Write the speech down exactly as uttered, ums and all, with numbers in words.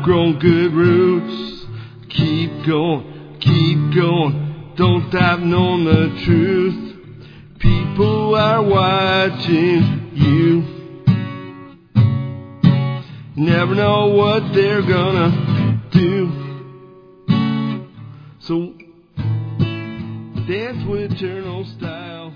grown good roots. Keep going, keep going. Don't stop knowing the truth. People are watching you. Never know what they're gonna do. So dance with eternal style.